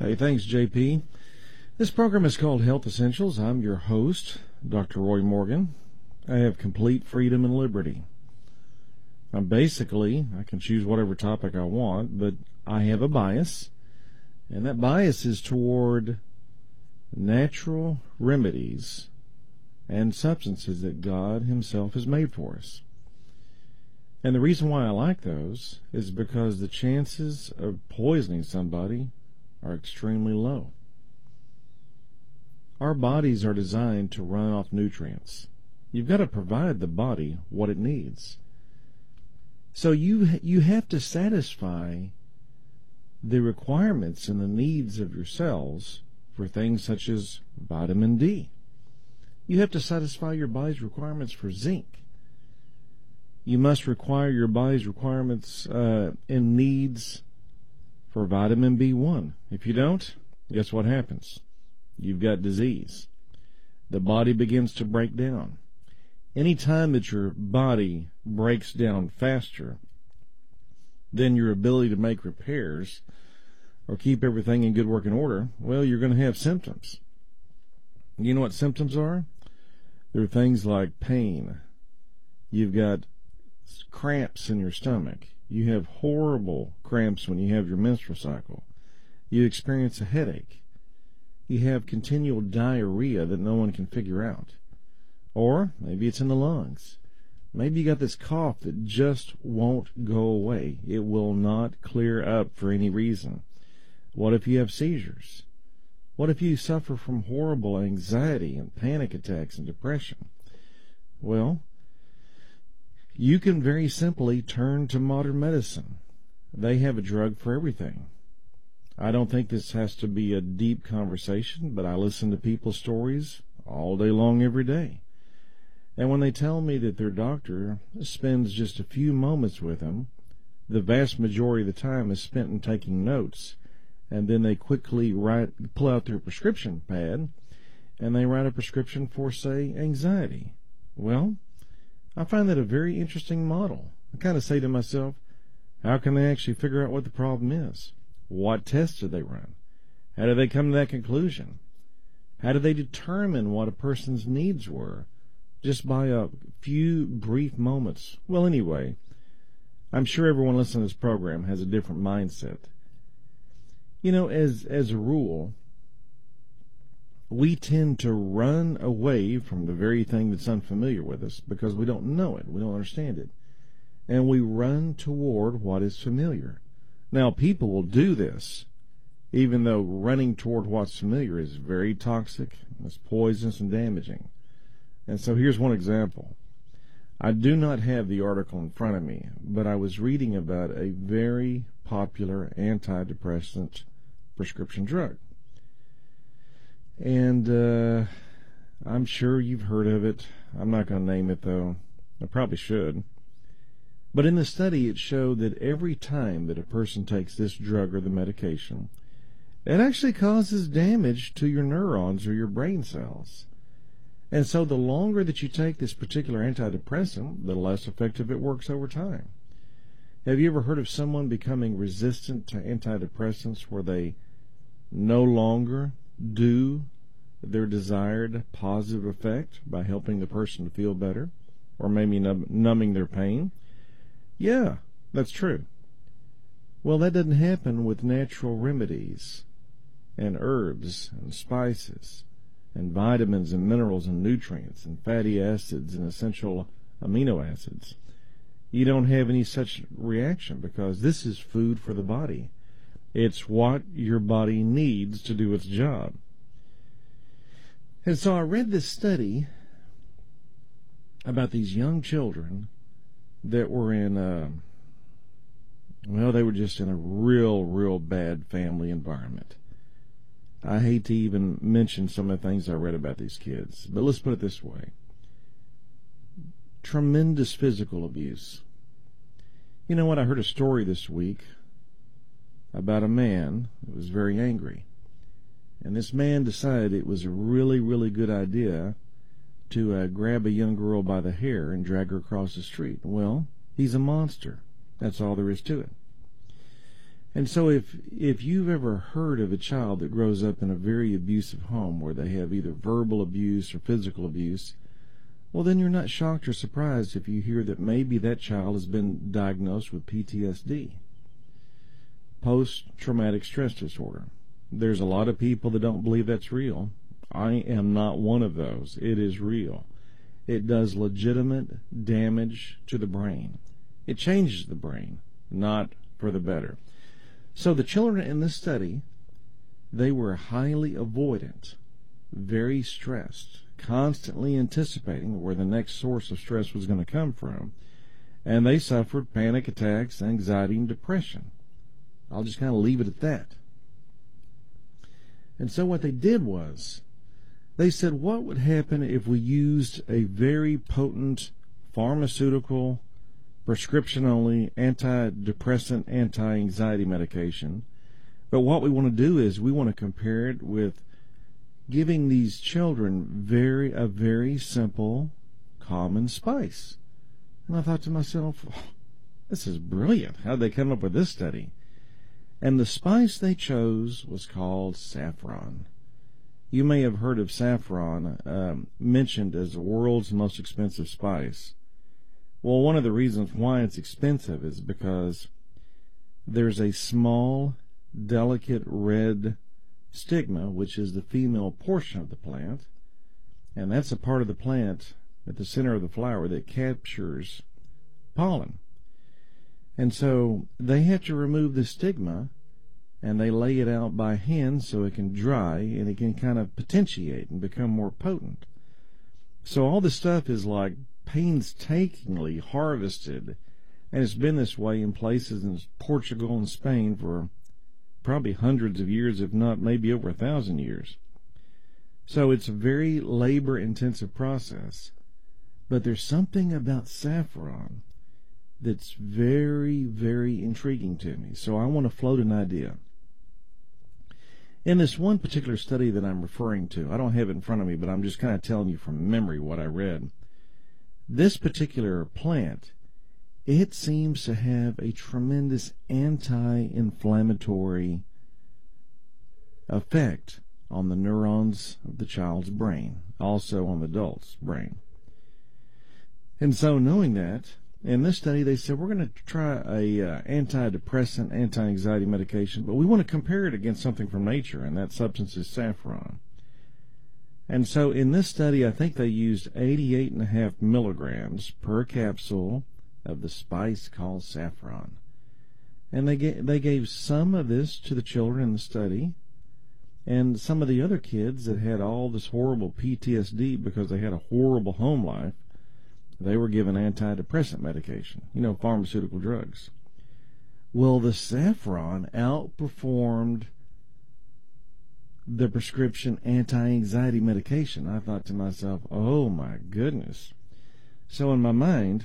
Hey, thanks, JP. This program is called Health Essentials. I'm your host, Dr. Roy Morgan. I have complete freedom and liberty. I can choose whatever topic I want, but I have a bias, and that bias is toward natural remedies and substances that God Himself has made for us. And the reason why I like those is because the chances of poisoning somebody are extremely low. Our bodies are designed to run off nutrients. You've got to provide the body what it needs. So you have to satisfy the requirements and the needs of your cells for things such as vitamin D. You have to satisfy your body's requirements for zinc. You must require your body's requirements and needs for vitamin B1. If you don't, guess what happens? You've got disease. The body begins to break down. Any time that your body breaks down faster than your ability to make repairs or keep everything in good working order, well, you're going to have symptoms. You know what symptoms are? There are things like pain. You've got cramps in your stomach. You have horrible cramps when you have your menstrual cycle. You experience a headache. You have continual diarrhea that no one can figure out. Or maybe it's in the lungs. Maybe you got this cough that just won't go away. It will not clear up for any reason. What if you have seizures? What if you suffer from horrible anxiety and panic attacks and depression? Well, you can very simply turn to modern medicine. They have a drug for everything. I don't think this has to be a deep conversation, but I listen to people's stories all day long, every day. And when they tell me that their doctor spends just a few moments with them, the vast majority of the time is spent in taking notes, and then they quickly pull out their prescription pad, and they write a prescription for, say, anxiety. Well, I find that a very interesting model. I kind of say to myself, how can they actually figure out what the problem is? What tests do they run? How do they come to that conclusion? How do they determine what a person's needs were? Just by a few brief moments. Well, anyway, I'm sure everyone listening to this program has a different mindset. You know, as a rule, we tend to run away from the very thing that's unfamiliar with us because we don't know it, we don't understand it. And we run toward what is familiar. Now, people will do this, even though running toward what's familiar is very toxic, it's poisonous and damaging. And so here's one example. I do not have the article in front of me, but I was reading about a very popular antidepressant prescription drug. And I'm sure you've heard of it. I'm not going to name it, though. I probably should. But in the study, it showed that every time that a person takes this drug or the medication, it actually causes damage to your neurons or your brain cells. And so the longer that you take this particular antidepressant, the less effective it works over time. Have you ever heard of someone becoming resistant to antidepressants where they no longer do their desired positive effect by helping the person to feel better, or maybe numbing their pain? Yeah, that's true. Well, that doesn't happen with natural remedies and herbs and spices and vitamins and minerals and nutrients and fatty acids and essential amino acids. You don't have any such reaction because this is food for the body. It's what your body needs to do its job. And so I read this study about these young children that were in, they were just in a real bad family environment. I hate to even mention some of the things I read about these kids, but let's put it this way. Tremendous physical abuse. You know what? I heard a story this week about a man who was very angry. And this man decided it was a really good idea to grab a young girl by the hair and drag her across the street. Well, he's a monster. That's all there is to it. And so if you've ever heard of a child that grows up in a very abusive home where they have either verbal abuse or physical abuse, well, then you're not shocked or surprised if you hear that maybe that child has been diagnosed with PTSD, post-traumatic stress disorder. There's a lot of people that don't believe that's real. I am not one of those. It is real. It does legitimate damage to the brain. It changes the brain, not for the better. So the children in this study, they were highly avoidant, very stressed, constantly anticipating where the next source of stress was going to come from, and they suffered panic attacks, anxiety, and depression. I'll just kind of leave it at that. And so what they did was, they said, what would happen if we used a very potent pharmaceutical, prescription-only, antidepressant, anti-anxiety medication? But what we want to do is we want to compare it with giving these children a very simple, common spice. And I thought to myself, this is brilliant. How did they come up with this study? And the spice they chose was called saffron. You may have heard of saffron mentioned as the world's most expensive spice. Well, one of the reasons why it's expensive is because there's a small, delicate red stigma, which is the female portion of the plant, and that's a part of the plant at the center of the flower that captures pollen. And so they have to remove the stigma, and they lay it out by hand so it can dry and it can kind of potentiate and become more potent. So all this stuff is like painstakingly harvested, and it's been this way in places in Portugal and Spain for probably hundreds of years, if not maybe over 1,000 years. So it's a very labor-intensive process. But there's something about saffron that's very, very intriguing to me. So I want to float an idea. In this one particular study that I'm referring to, I don't have it in front of me, but I'm just kind of telling you from memory what I read. This particular plant, it seems to have a tremendous anti-inflammatory effect on the neurons of the child's brain, also on the adult's brain. And so knowing that, in this study they said, we're going to try a antidepressant, anti-anxiety medication, but we want to compare it against something from nature, and that substance is saffron. And so in this study, I think they used 88.5 milligrams per capsule of the spice called saffron. And they gave some of this to the children in the study, and some of the other kids that had all this horrible PTSD because they had a horrible home life, they were given antidepressant medication, pharmaceutical drugs. Well, the saffron outperformed the prescription anti-anxiety medication. I thought to myself, oh my goodness. So in my mind,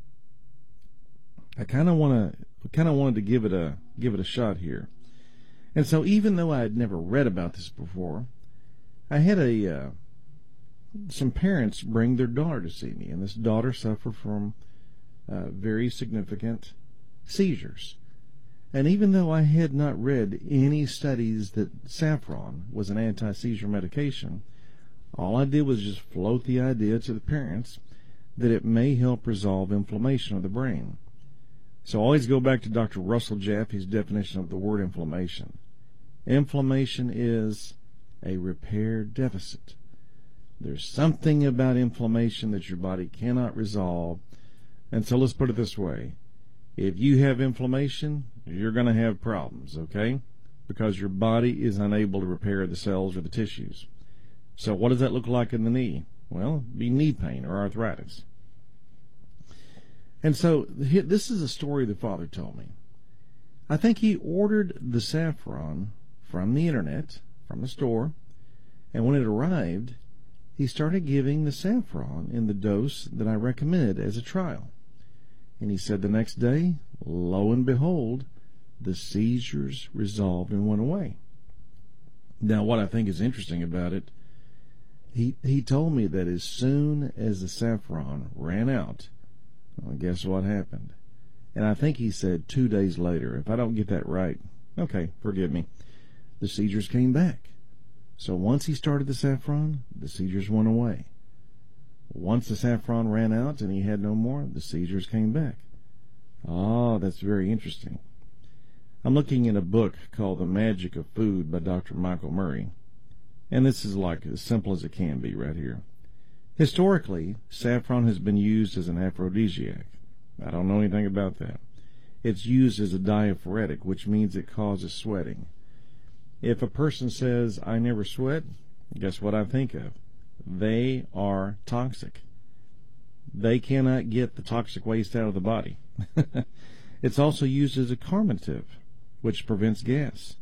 I kind of wanted to give it a shot here. And so even though I had never read about this before, I had some parents bring their daughter to see me, and this daughter suffered from very significant seizures. And even though I had not read any studies that saffron was an anti-seizure medication, all I did was just float the idea to the parents that it may help resolve inflammation of the brain. So I always go back to Dr. Russell Jaffe's definition of the word inflammation. Inflammation is a repair deficit. There's something about inflammation that your body cannot resolve. And so let's put it this way. If you have inflammation, you're going to have problems, okay? Because your body is unable to repair the cells or the tissues. So what does that look like in the knee? Well, it'd be knee pain or arthritis. And so this is a story the father told me. I think he ordered the saffron from the internet, from the store, and when it arrived, he started giving the saffron in the dose that I recommended as a trial. And he said the next day, lo and behold, the seizures resolved and went away. Now, what I think is interesting about it, he told me that as soon as the saffron ran out, well, guess what happened? And I think he said 2 days later. If I don't get that right, Okay, forgive me. The seizures came back. So once he started the saffron, the seizures went away. Once the saffron ran out and he had no more, the seizures came back. Ah, that's very interesting. I'm looking at a book called The Magic of Food by Dr. Michael Murray. And this is like as simple as it can be right here. Historically, saffron has been used as an aphrodisiac. I don't know anything about that. It's used as a diaphoretic, which means it causes sweating. If a person says, I never sweat, guess what I think of? They are toxic. They cannot get the toxic waste out of the body. It's also used as a carminative, which prevents gas.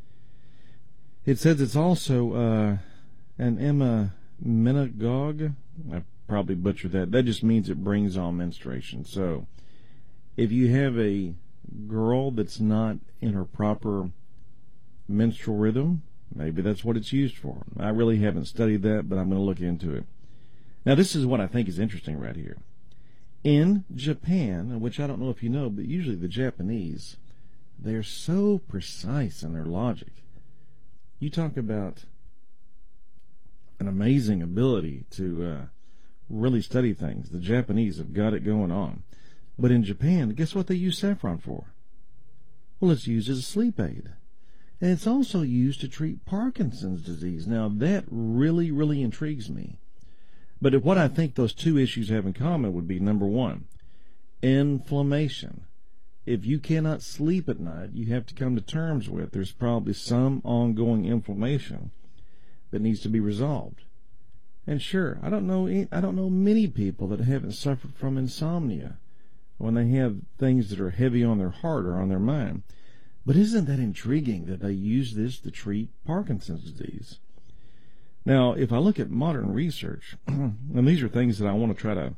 It says it's also an emmenagogue. I probably butchered that. That just means it brings on menstruation. So if you have a girl that's not in her proper menstrual rhythm, maybe that's what it's used for. I really haven't studied that, but I'm going to look into it. Now, this is what I think is interesting right here. In Japan, which I don't know if you know, but usually the Japanese, they're so precise in their logic. You talk about an amazing ability to really study things. The Japanese have got it going on. But in Japan, guess what they use saffron for? Well, it's used as a sleep aid. And it's also used to treat Parkinson's disease. Now, that really, really intrigues me. But what I think those two issues have in common would be, number one, inflammation. If you cannot sleep at night, you have to come to terms with there's probably some ongoing inflammation that needs to be resolved. And sure, I don't know many people that haven't suffered from insomnia when they have things that are heavy on their heart or on their mind. But isn't that intriguing that they use this to treat Parkinson's disease? Now, if I look at modern research, and these are things that I want to try to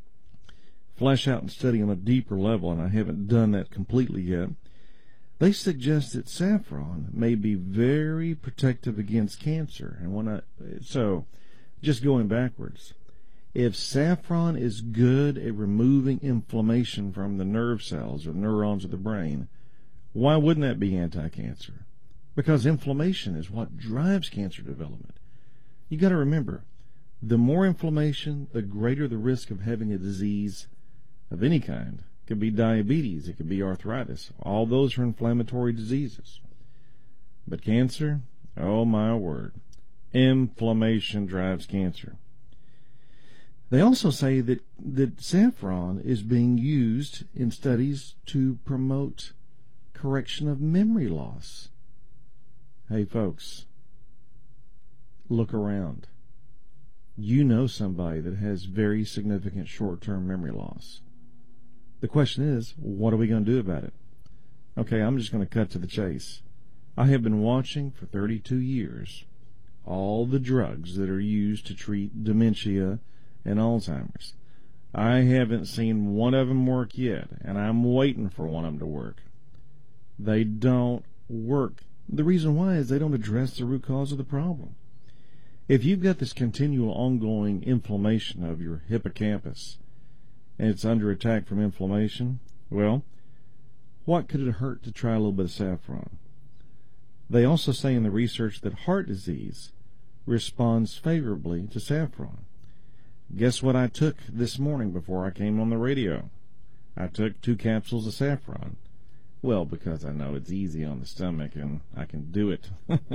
flesh out and study on a deeper level, and I haven't done that completely yet, they suggest that saffron may be very protective against cancer. And so, just going backwards, if saffron is good at removing inflammation from the nerve cells or neurons of the brain, why wouldn't that be anti-cancer? Because inflammation is what drives cancer development. You got to remember, the more inflammation, the greater the risk of having a disease of any kind. It could be diabetes, it could be arthritis. All those are inflammatory diseases. But cancer, oh my word, inflammation drives cancer. They also say that saffron is being used in studies to promote correction of memory loss. Hey folks, look around. You know somebody that has very significant short-term memory loss. The question is, what are we going to do about it? Okay, I'm just going to cut to the chase. I have been watching for 32 years all the drugs that are used to treat dementia and Alzheimer's. I haven't seen one of them work yet, and I'm waiting for one of them to work. They don't work. The reason why is they don't address the root cause of the problem. If you've got this continual ongoing inflammation of your hippocampus, and it's under attack from inflammation, well, what could it hurt to try a little bit of saffron? They also say in the research that heart disease responds favorably to saffron. Guess what I took this morning before I came on the radio? I took 2 capsules of saffron. Well, because I know it's easy on the stomach and I can do it.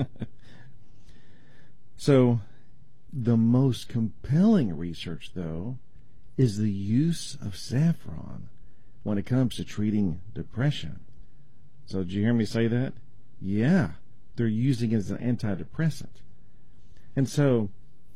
So, the most compelling research, though, is the use of saffron when it comes to treating depression. So, did you hear me say that? Yeah, they're using it as an antidepressant. And so,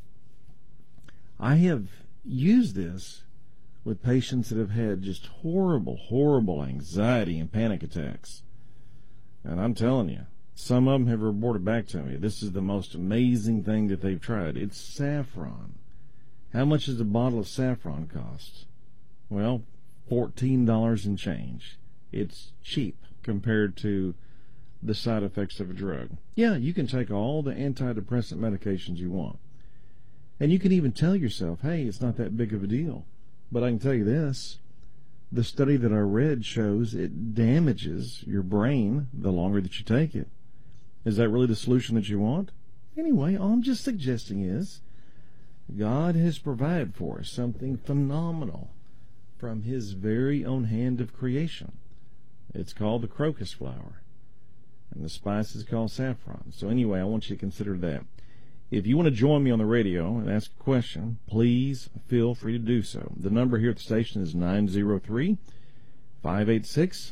I have used this with patients that have had just horrible anxiety and panic attacks. And I'm telling you, some of them have reported back to me, this is the most amazing thing that they've tried. It's saffron. How much does a bottle of saffron cost? Well, $14 and change. It's cheap compared to the side effects of a drug. Yeah, you can take all the antidepressant medications you want. And you can even tell yourself, hey, it's not that big of a deal. But I can tell you this, the study that I read shows it damages your brain the longer that you take it. Is that really the solution that you want? Anyway, all I'm just suggesting is God has provided for us something phenomenal from His very own hand of creation. It's called the crocus flower, and the spice is called saffron. So anyway, I want you to consider that. If you want to join me on the radio and ask a question, please feel free to do so. The number here at the station is 903-586-5257,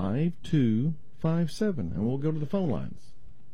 and we'll go to the phone lines.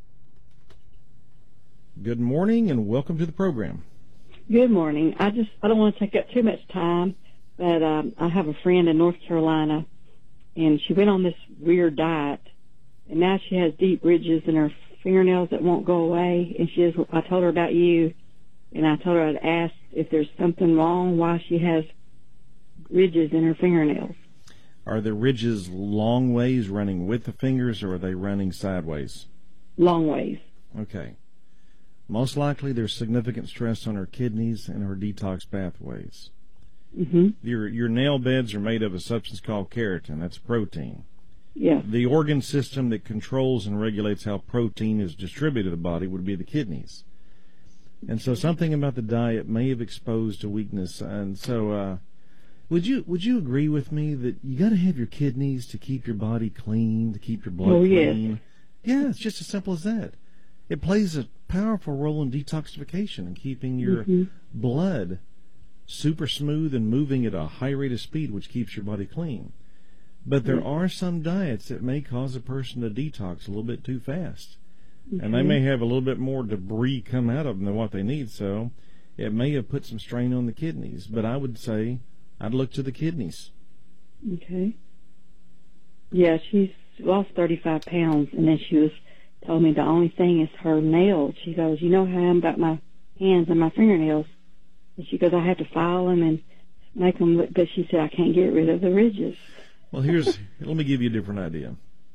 Good morning, and welcome to the program. Good morning. I don't want to take up too much time, but I have a friend in North Carolina, and she went on this weird diet, and now she has deep ridges in her fingernails that won't go away. And I told her about you, and I told her I'd ask if there's something wrong why she has ridges in her fingernails. Are the ridges long ways running with the fingers, or are they running sideways? Long ways. Okay. Most likely there's significant stress on her kidneys and her detox pathways. Mm-hmm. Your nail beds are made of a substance called keratin. That's protein. Yeah. The organ system that controls and regulates how protein is distributed to the body would be the kidneys. And so something about the diet may have exposed a weakness. And so would you agree with me that you got to have your kidneys to keep your body clean, to keep your blood clean? Yes. Yeah, it's just as simple as that. It plays a powerful role in detoxification and keeping your blood super smooth and moving at a high rate of speed, which keeps your body clean. But there are some diets that may cause a person to detox a little bit too fast. And they may have a little bit more debris come out of them than what they need, so it may have put some strain on the kidneys. But I would say I'd look to the kidneys. Okay. Yeah, she's lost 35 pounds, and then she told me the only thing is her nails. She goes, you know how I'm about my hands and my fingernails? And she goes, I have to file them and make them look, but she said, I can't get rid of the ridges. Well, let me give you a different idea.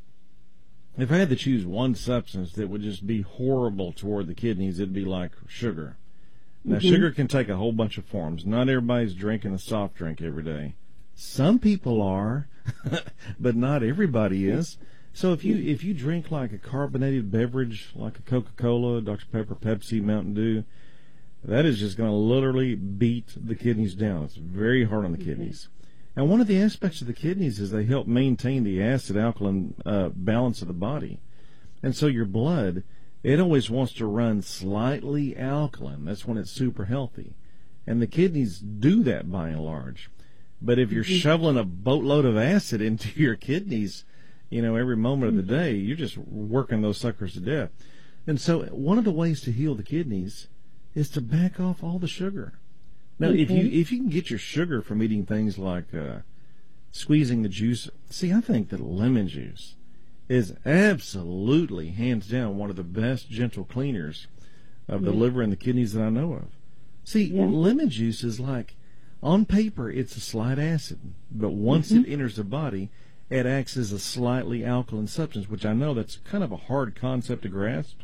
If I had to choose one substance that would just be horrible toward the kidneys, it'd be like sugar. Now, sugar can take a whole bunch of forms. Not everybody's drinking a soft drink every day. Some people are, but not everybody is. So if you drink like a carbonated beverage, like a Coca-Cola, Dr. Pepper, Pepsi, Mountain Dew, that is just going to literally beat the kidneys down. It's very hard on the kidneys. And one of the aspects of the kidneys is they help maintain the acid-alkaline balance of the body. And so your blood, it always wants to run slightly alkaline. That's when it's super healthy. And the kidneys do that by and large. But if you're shoveling a boatload of acid into your kidneys, every moment of the day, you're just working those suckers to death. And so one of the ways to heal the kidneys is to back off all the sugar. Now, if you can get your sugar from eating things like squeezing the juice, see, I think that lemon juice is absolutely, hands down, one of the best gentle cleaners of the liver and the kidneys that I know of. See, lemon juice is like, on paper, it's a slight acid, but once it enters the body, it acts as a slightly alkaline substance, which I know that's kind of a hard concept to grasp.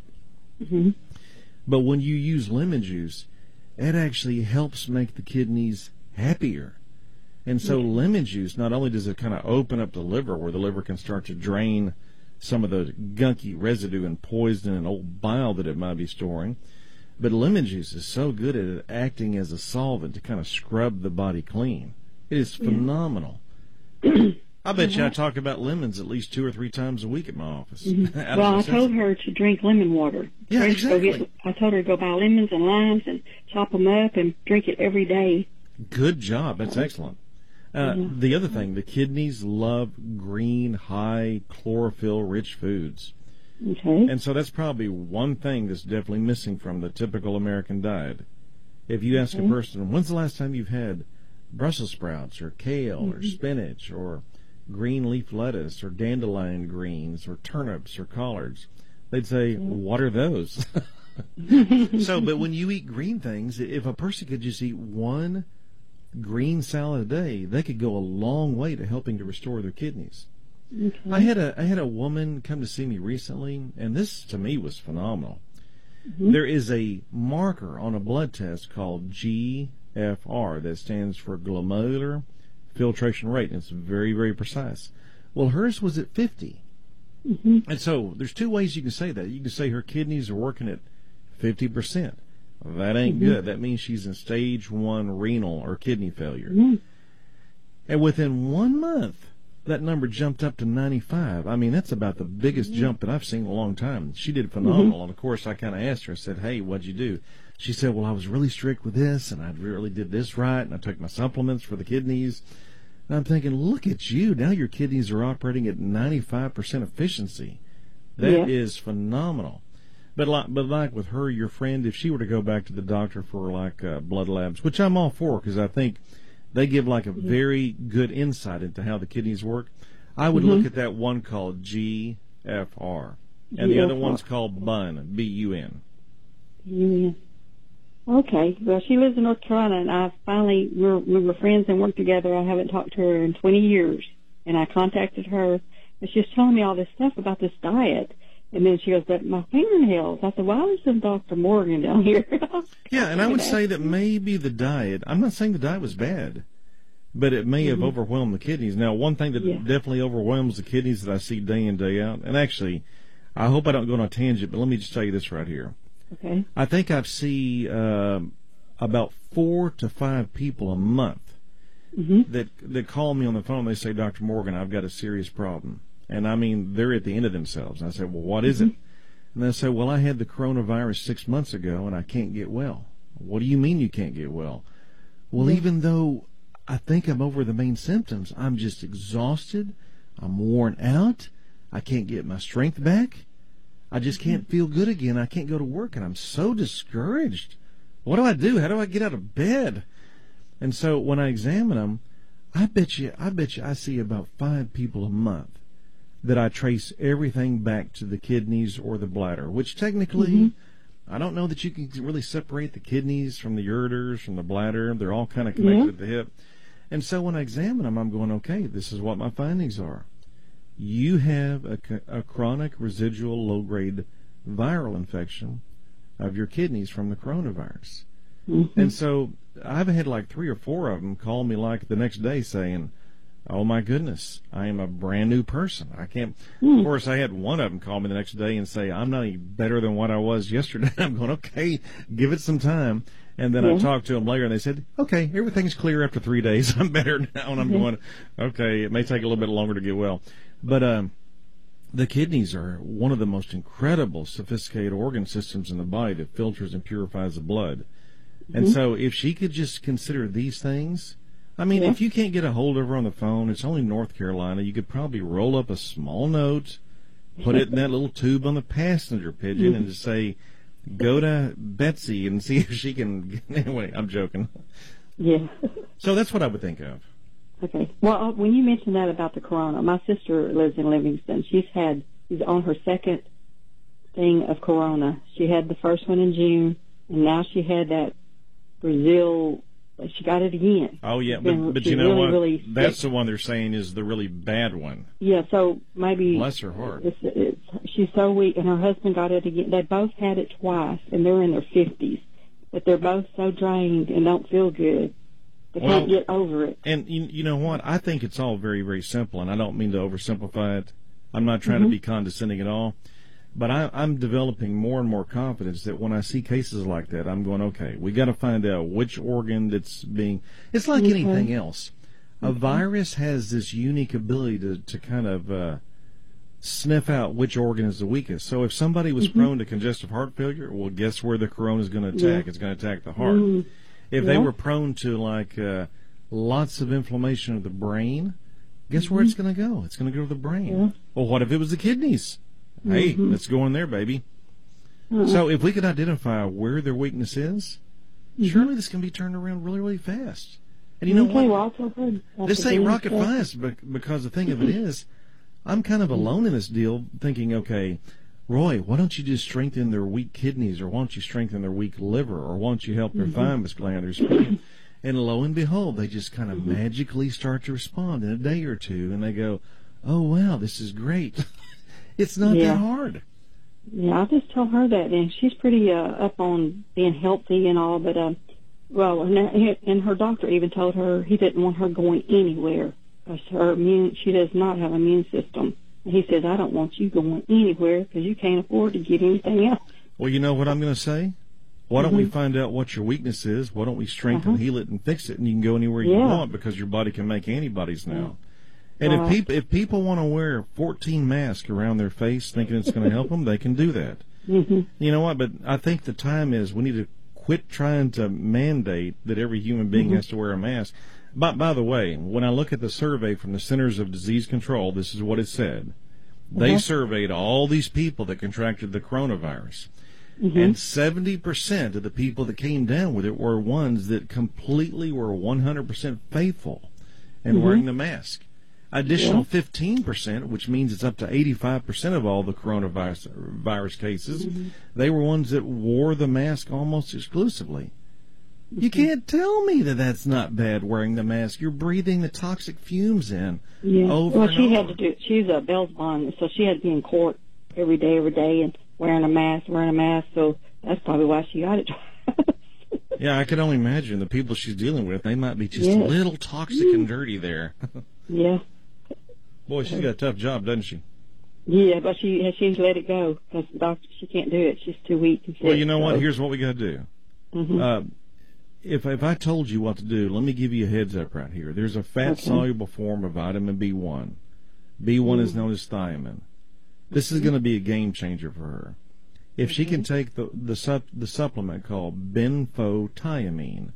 But when you use lemon juice, it actually helps make the kidneys happier. And so lemon juice, not only does it kind of open up the liver where the liver can start to drain some of the gunky residue and poison and old bile that it might be storing, but lemon juice is so good at acting as a solvent to kind of scrub the body clean. It is phenomenal. I bet you I talk about lemons at least 2 or 3 times a week at my office. Well, I told her to drink lemon water. Yeah, exactly. I told her to go buy lemons and limes and chop them up and drink it every day. Good job. That's excellent. The other thing, the kidneys love green, high chlorophyll-rich foods. Okay. And so that's probably one thing that's definitely missing from the typical American diet. If you ask a person, when's the last time you've had Brussels sprouts or kale or spinach or green leaf lettuce or dandelion greens or turnips or collards, they'd say, what are those? But when you eat green things, if a person could just eat one green salad a day, they could go a long way to helping to restore their kidneys. I had a woman come to see me recently, and this to me was phenomenal. There is a marker on a blood test called GFR that stands for glomerular filtration rate. And it's very, very precise. Well, hers was at 50. Mm-hmm. And so there's two ways you can say that. You can say her kidneys are working at 50%. That ain't good. That means she's in stage 1 renal or kidney failure. Mm-hmm. And within 1 month, that number jumped up to 95. I mean, that's about the biggest jump that I've seen in a long time. She did phenomenal. And, of course, I kind of asked her, I said, hey, what'd you do? She said, well, I was really strict with this, and I really did this right, and I took my supplements for the kidneys. And I'm thinking, look at you. Now your kidneys are operating at 95% efficiency. That is phenomenal. But like with her, your friend, if she were to go back to the doctor for like blood labs, which I'm all for because I think they give like a very good insight into how the kidneys work, I would look at that one called GFR. And the other one's called BUN, B-U-N. Yeah. Okay. Well, she lives in North Carolina, and we were friends and worked together. I haven't talked to her in 20 years, and I contacted her, and she was telling me all this stuff about this diet. And then she goes, but my fingernails. I said, why isn't Dr. Morgan down here? Yeah, and I would say that maybe the diet, I'm not saying the diet was bad, but it may have overwhelmed the kidneys. Now, one thing that definitely overwhelms the kidneys that I see day in, day out, and actually, I hope I don't go on a tangent, but let me just tell you this right here. Okay. I think I see about 4 to 5 people a month that call me on the phone. They say, Dr. Morgan, I've got a serious problem. And, I mean, they're at the end of themselves. And I say, well, what is it? And they say, well, I had the coronavirus 6 months ago, and I can't get well. What do you mean you can't get well? Well, even though I think I'm over the main symptoms, I'm just exhausted. I'm worn out. I can't get my strength back. I just can't feel good again. I can't go to work, and I'm so discouraged. What do I do? How do I get out of bed? And so when I examine them, I bet you I see about 5 people a month that I trace everything back to the kidneys or the bladder, which technically, I don't know that you can really separate the kidneys from the ureters, from the bladder. They're all kind of connected at the hip. And so when I examine them, I'm going, okay, this is what my findings are. You have a chronic residual low-grade viral infection of your kidneys from the coronavirus. And so I've had like 3 or 4 of them call me like the next day saying, oh, my goodness, I am a brand new person. I can't. Of course, I had one of them call me the next day and say, I'm not any better than what I was yesterday. I'm going, okay, give it some time. And then I talked to them later, and they said, okay, everything's clear after 3 days. I'm better now. And I'm going, okay, it may take a little bit longer to get well. But the kidneys are one of the most incredible, sophisticated organ systems in the body that filters and purifies the blood. And so if she could just consider these things, I mean, if you can't get a hold of her on the phone, it's only North Carolina, you could probably roll up a small note, put it in that little tube on the passenger pigeon, and just say, go to Betsy and see if she can. Anyway, I'm joking. Yeah. So that's what I would think of. Okay. Well, when you mentioned that about the corona, my sister lives in Livingston. She's on her second thing of corona. She had the first one in June, and now she had that Brazil. She got it again. Oh, yeah, but you know what? Really that's the one they're saying is the really bad one. Yeah, so maybe... Bless her heart. She's so weak, and her husband got it again. They both had it twice, and they're in their 50s. But they're both so drained and don't feel good. They can't get over it. And you know what? I think it's all very, very simple, and I don't mean to oversimplify it. I'm not trying to be condescending at all. But I'm developing more and more confidence that when I see cases like that, I'm going, okay, we got to find out which organ that's being... It's like anything else. A virus has this unique ability to kind of sniff out which organ is the weakest. So if somebody was prone to congestive heart failure, well, guess where the corona is going to attack? It's going to attack the heart. If they were prone to, like, lots of inflammation of the brain, guess where it's going to go? It's going to go to the brain. Well, what if it was the kidneys? Hey, let's go in there, baby. So if we could identify where their weakness is, surely this can be turned around really, really fast. And you know what? This ain't rocket science, because the thing of it is, I'm kind of alone in this deal thinking, okay, Roy, why don't you just strengthen their weak kidneys, or why don't you strengthen their weak liver, or why don't you help their thymus gland, their spleen? And lo and behold, they just kind of magically start to respond in a day or two, and they go, oh, wow, this is great. It's not that hard. Yeah, I just tell her that, and she's pretty up on being healthy and all, but Well, and her doctor even told her he didn't want her going anywhere because she does not have an immune system. And he says, I don't want you going anywhere because you can't afford to get anything else. Well, you know what I'm going to say? Why don't we find out what your weakness is? Why don't we strengthen, heal it, and fix it, and you can go anywhere you want because your body can make antibodies now. And if people want to wear 14 masks around their face thinking it's going to help them, they can do that. You know what? But I think the time is we need to quit trying to mandate that every human being has to wear a mask. By the way, when I look at the survey from the Centers of Disease Control, this is what it said. They surveyed all these people that contracted the coronavirus. And 70% of the people that came down with it were ones that completely were 100% faithful in wearing the mask. Additional 15%, which means it's up to 85% of all the coronavirus cases, they were ones that wore the mask almost exclusively. You can't tell me that that's not bad wearing the mask. You're breathing the toxic fumes in over and she over. had to do. She's a Bell's bond, so she had to be in court every day, and wearing a mask. So that's probably why she got it. Yeah, I can only imagine the people she's dealing with. They might be just a little toxic and dirty there. Yeah. Boy, she's got a tough job, doesn't she? Yeah, but she's let it go because the doctor, she can't do it. She's too weak and sick. Well, you know what? Here's what we got to do. If I told you what to do, let me give you a heads up right here. There's a fat-soluble form of vitamin B1. B1 is known as thiamine. This is going to be a game changer for her. If she can take the supplement called benfotiamine,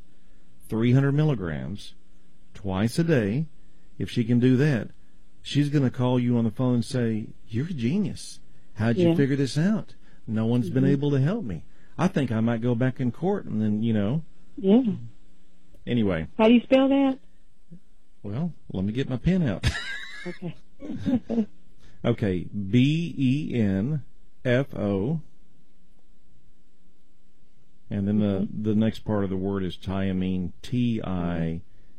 300 milligrams, twice a day, if she can do that, she's going to call you on the phone and say, you're a genius. How'd you figure this out? No one's been able to help me. I think I might go back in court and then, Yeah. Anyway. How do you spell that? Well, let me get my pen out. Okay. Okay, BENFO. And then the next part of the word is thiamine, TIAMINE.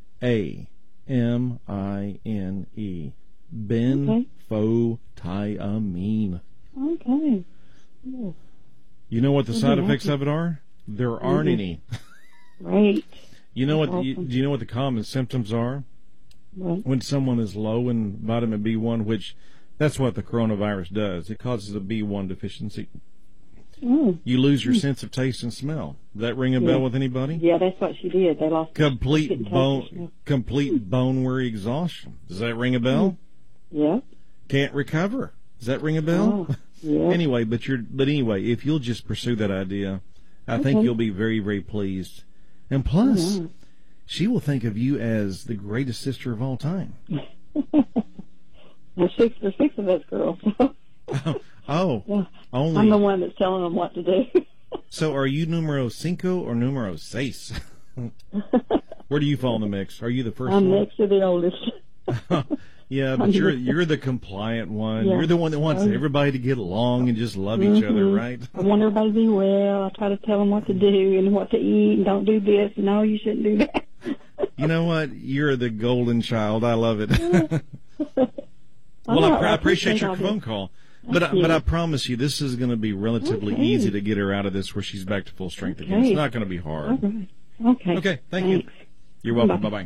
Benfotiamine. Okay. Cool. You know what the side effects of it are? There aren't any. Right. You know what? Awesome. Do you know what the common symptoms are? Right. When someone is low in vitamin B1, which that's what the coronavirus does. It causes a B1 deficiency. You lose your sense of taste and smell. Does that ring a bell with anybody? Yeah, that's what she did. They lost complete bone-weary exhaustion. Does that ring a bell? Yeah. Can't recover. Does that ring a bell? Oh, yeah. Anyway, but anyway, if you'll just pursue that idea, I think you'll be very, very pleased. And plus, she will think of you as the greatest sister of all time. There's six of us girls. Only. I'm the one that's telling them what to do. So are you numero cinco or numero seis? Where do you fall in the mix? Are you the first I'm one? next to the oldest. Yeah, but you're the compliant one. Yeah. You're the one that wants everybody to get along and just love each other, right? I want everybody to be well. I try to tell them what to do and what to eat and don't do this. No, you shouldn't do that. You know what? You're the golden child. I love it. Well, I appreciate your phone call. But I promise you, this is going to be relatively easy to get her out of this where she's back to full strength again. It's not going to be hard. All right. Okay. Okay, thank you. You're welcome. Bye-bye.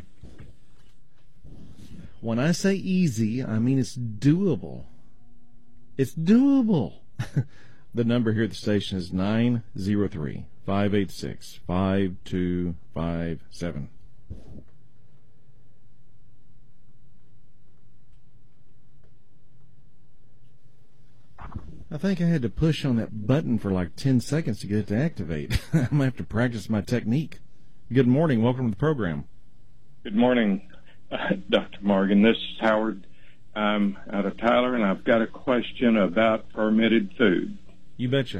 When I say easy, I mean it's doable. It's doable. The number here at the station is 903-586-5257. I think I had to push on that button for like 10 seconds to get it to activate. I'm going to have to practice my technique. Good morning. Welcome to the program. Good morning, Dr. Morgan. This is Howard. I'm out of Tyler, and I've got a question about fermented food. You betcha.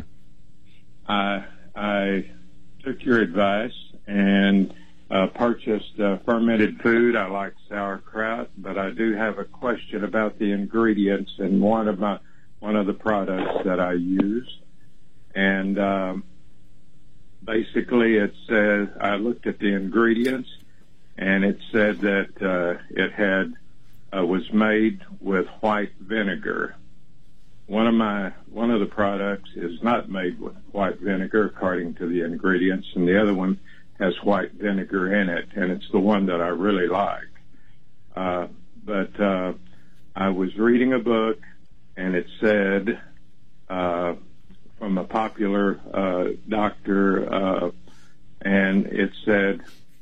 I took your advice and purchased fermented food. I like sauerkraut, but I do have a question about the ingredients in one of the products that I use. And basically it says, I looked at the ingredients, and it said that it was made with white vinegar. One of the products is not made with white vinegar according to the ingredients, and the other one has white vinegar in it, and it's the one that I really like. But I was reading a book, and it said from a popular doctor, and it said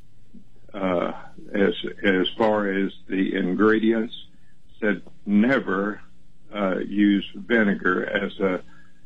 as far as the ingredients, said never use vinegar as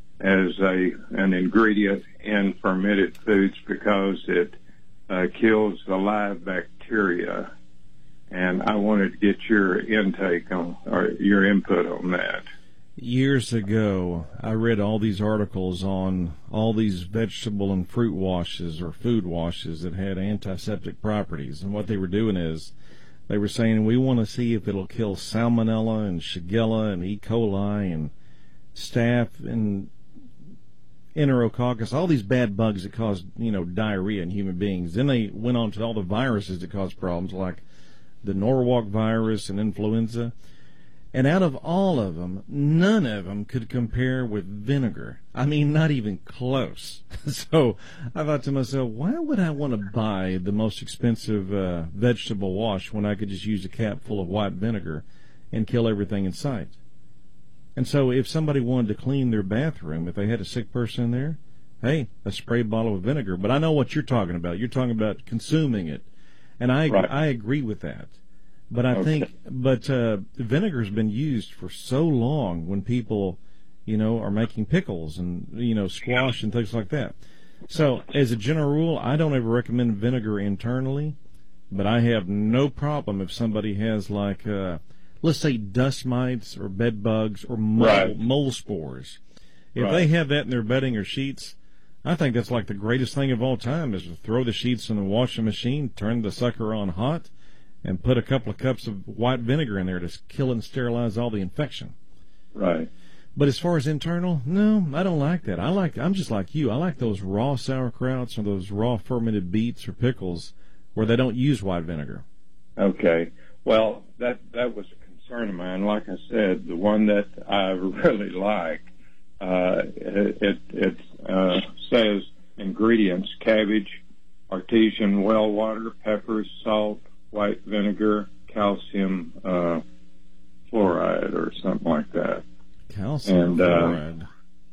an ingredient in fermented foods because it kills the live bacteria. And I wanted to get your intake on, or your input on that. Years ago, I read all these articles on all these vegetable and fruit washes or food washes that had antiseptic properties. And what they were doing is they were saying, we want to see if it'll kill salmonella and shigella and E. coli and staph and enterococcus, all these bad bugs that cause, diarrhea in human beings. Then they went on to all the viruses that cause problems, like the Norwalk virus and influenza. And out of all of them, none of them could compare with vinegar. I mean, not even close. So I thought to myself, why would I want to buy the most expensive vegetable wash when I could just use a cap full of white vinegar and kill everything in sight? And so if somebody wanted to clean their bathroom, if they had a sick person in there, hey, a spray bottle of vinegar. But I know what you're talking about. You're talking about consuming it. And I agree with that. But I think vinegar's been used for so long when people, are making pickles and, squash and things like that. So as a general rule, I don't ever recommend vinegar internally, but I have no problem if somebody has let's say dust mites or bed bugs or mole spores. If they have that in their bedding or sheets, I think that's like the greatest thing of all time is to throw the sheets in the washing machine, turn the sucker on hot, and put a couple of cups of white vinegar in there to kill and sterilize all the infection. Right. But as far as internal, no, I don't like that. I'm just like you. I like those raw sauerkrauts or those raw fermented beets or pickles where they don't use white vinegar. Okay. Well, that was a concern of mine. Like I said, the one that I really like, it says ingredients: cabbage, artesian well water, peppers, salt, white vinegar, calcium fluoride, or something like that. Calcium fluoride.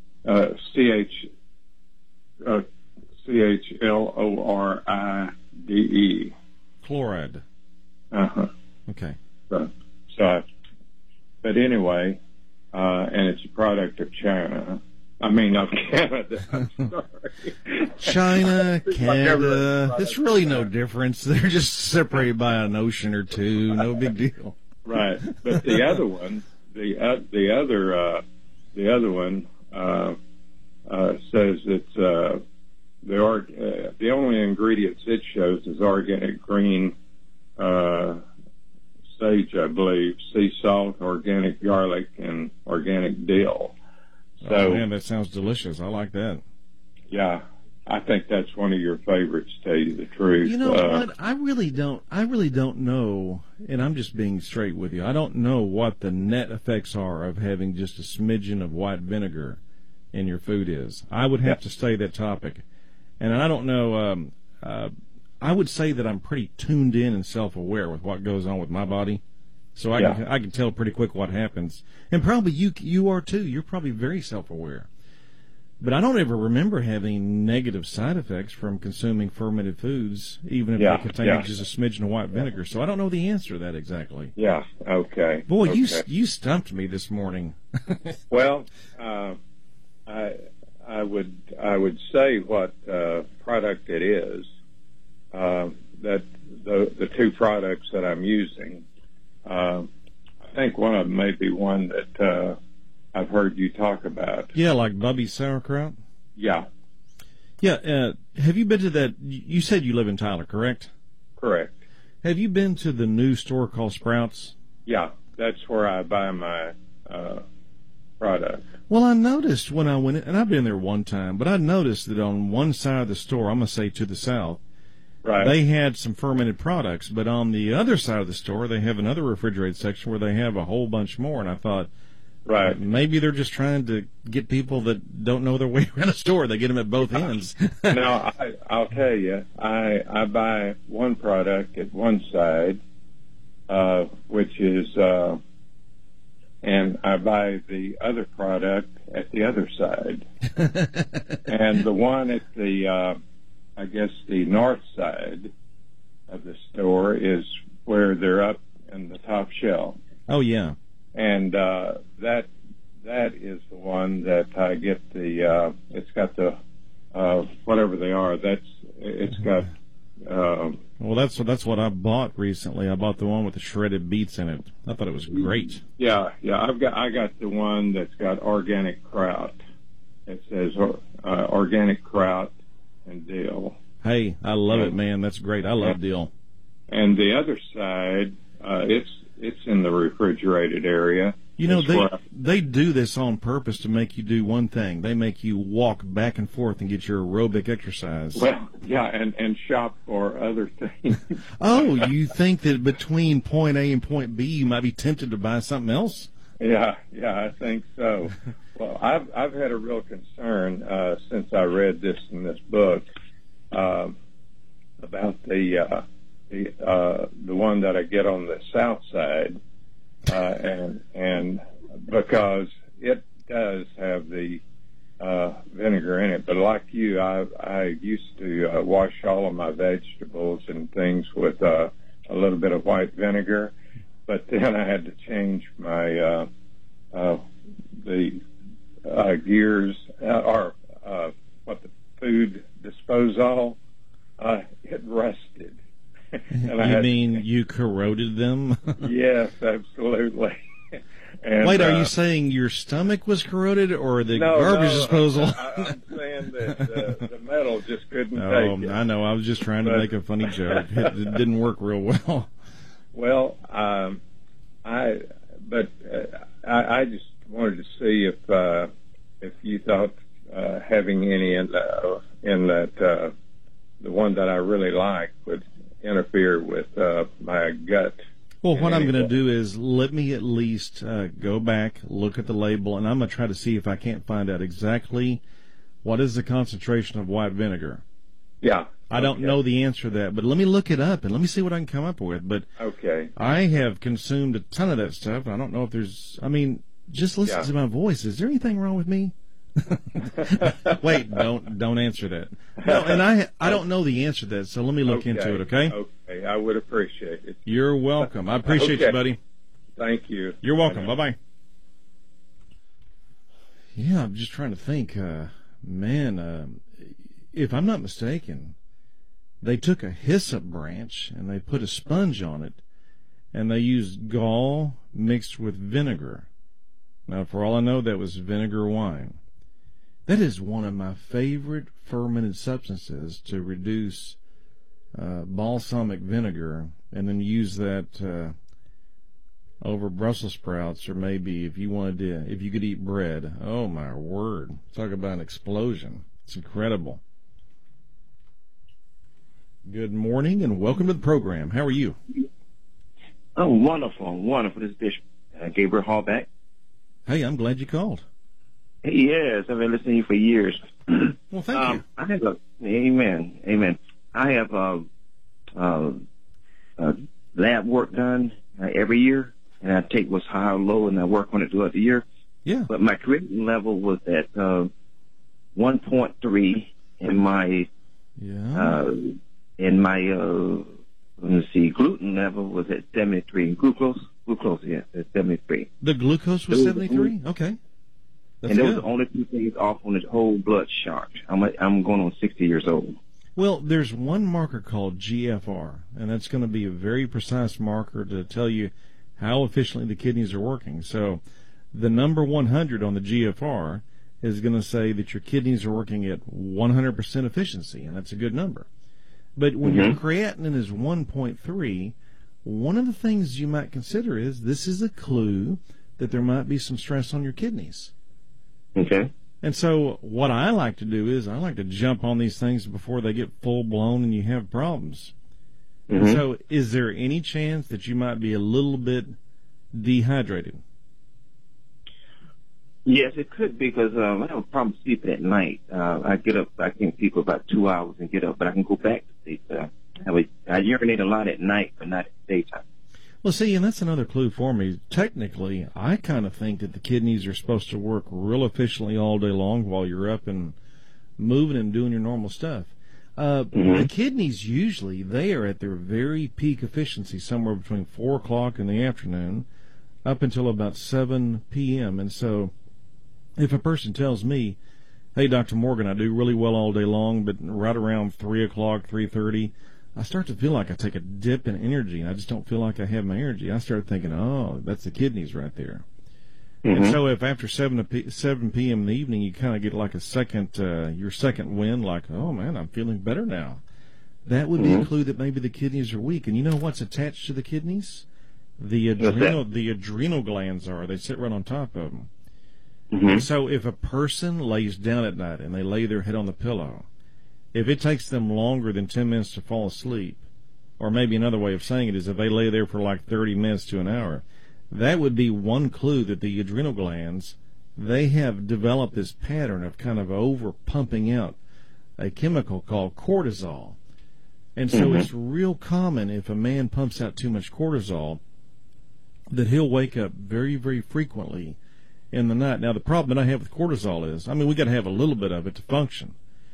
CHLORIDE. Chloride. Okay. But anyway, and it's a product of China. I mean, of Canada. I'm sorry. China, Canada. It's really no difference. They're just separated by an ocean or two. No big deal. Right. But the other one, the other one says it's the only ingredients it shows is organic green sage, I believe, sea salt, organic garlic, and organic dill. So, oh man, that sounds delicious. I like that. Yeah, I think that's one of your favorites, to tell you the truth. You know what? I really don't know, and I'm just being straight with you. I don't know what the net effects are of having just a smidgen of white vinegar in your food is. I would have to study that topic. And I don't know, I would say that I'm pretty tuned in and self-aware with what goes on with my body. So I can tell pretty quick what happens. And probably you are too. You're probably very self-aware. But I don't ever remember having negative side effects from consuming fermented foods, even if they contain just a smidgen of white vinegar. So I don't know the answer to that exactly. Yeah, okay. Boy, okay. You stumped me this morning. Well, I would say what product it is. That the two products that I'm using. I think one of them may be one that I've heard you talk about. Yeah, like Bubby's sauerkraut? Yeah. Yeah, have you been to that? You said you live in Tyler, correct? Correct. Have you been to the new store called Sprouts? Yeah, that's where I buy my product. Well, I noticed when I went in, and I've been there one time, but I noticed that on one side of the store, I'm going to say to the south, right, they had some fermented products, but on the other side of the store, they have another refrigerated section where they have a whole bunch more, and I thought, Right. Maybe they're just trying to get people that don't know their way around a store. They get them at both ends. No, I'll tell you, I buy one product at one side, which is, and I buy the other product at the other side. And the one at the, I guess the north side of the store is where they're up in the top shelf. Oh, yeah. And that is the one that I get the, it's got the, whatever they are, it's got, well, that's what I bought recently. I bought the one with the shredded beets in it. I thought it was great. Yeah. I got the one that's got organic kraut. It says organic kraut and dill. Hey, I love it, man. That's great. I love dill. And the other side, it's in the refrigerated area. You know, they do this on purpose to make you do one thing. They make you walk back and forth and get your aerobic exercise. Well, yeah, and shop for other things. Oh, you think that between point A and point B you might be tempted to buy something else? Yeah, I think so. Well, I've had a real concern since I read this in this book about the one that I get on the south side, and because it does have the vinegar in it, but like you, I used to wash all of my vegetables and things with a little bit of white vinegar, but then I had to change my the gears or what the food disposal. It rusted. You mean you corroded them? Yes, absolutely. And, wait, are you saying your stomach was corroded or the garbage disposal? I'm saying that the metal just couldn't take it. I know. I was just trying to make a funny joke. It didn't work real well. Well, I just wanted to see if you thought having any in that the one that I really like would interfere with my gut. Well, what I'm going to do is let me at least go back, look at the label, and I'm going to try to see if I can't find out exactly what is the concentration of white vinegar. Yeah. I don't know the answer to that, but let me look it up and let me see what I can come up with. But okay, I have consumed a ton of that stuff. I don't know if there's, just listen to my voice. Is there anything wrong with me? Wait, don't answer that. No, and I don't know the answer to that, so let me look into it, okay? Okay, I would appreciate it. You're welcome. I appreciate you, buddy. Thank you. You're welcome. Bye-bye. Yeah, I'm just trying to think. If I'm not mistaken, they took a hyssop branch and they put a sponge on it, and they used gall mixed with vinegar. Now, for all I know, that was vinegar wine. That is one of my favorite fermented substances to reduce balsamic vinegar, and then use that over Brussels sprouts, or maybe if you could eat bread. Oh my word! Talk about an explosion! It's incredible. Good morning and welcome to the program. How are you? Oh, wonderful. This is Bishop Gabriel Hallback. Hey, I'm glad you called. Yes, I've been listening to you for years. Well, thank you. I have amen. I have lab work done every year, and I take what's high or low, and I work on it throughout the year. Yeah. But my creatine level was at 1.3, and my gluten level was at 73. Glucose, yeah, at 73. The glucose was 73? Okay. That's and those good. are the only two things off on the whole blood chart. I'm going on 60 years old. Well, there's one marker called GFR, and that's going to be a very precise marker to tell you how efficiently the kidneys are working. So the number 100 on the GFR is going to say that your kidneys are working at 100% efficiency, and that's a good number. But when your creatinine is 1.3, one of the things you might consider is this is a clue that there might be some stress on your kidneys. Okay. And so what I like to do is I like to jump on these things before they get full-blown and you have problems. Mm-hmm. So is there any chance that you might be a little bit dehydrated? Yes, it could be because I have a problem sleeping at night. I get up, I can sleep for about 2 hours and get up, but I can go back to sleep. I urinate a lot at night, but not at daytime. Well, see, and that's another clue for me. Technically, I kind of think that the kidneys are supposed to work real efficiently all day long while you're up and moving and doing your normal stuff. The kidneys usually, they are at their very peak efficiency somewhere between 4 o'clock in the afternoon up until about 7 p.m. And so if a person tells me, hey, Dr. Morgan, I do really well all day long, but right around 3 o'clock, 3:30, I start to feel like I take a dip in energy, and I just don't feel like I have my energy. I start thinking, oh, that's the kidneys right there. And so if after 7 p.m. in the evening you kind of get like your second wind, like, oh, man, I'm feeling better now, that would be a clue that maybe the kidneys are weak. And you know what's attached to the kidneys? The adrenal glands are. They sit right on top of them. And so if a person lays down at night and they lay their head on the pillow, if it takes them longer than 10 minutes to fall asleep, or maybe another way of saying it is if they lay there for like 30 minutes to an hour, that would be one clue that the adrenal glands, they have developed this pattern of kind of over pumping out a chemical called cortisol. And so it's real common if a man pumps out too much cortisol that he'll wake up very, very frequently in the night. Now, the problem that I have with cortisol is, I mean, we got to have a little bit of it to function.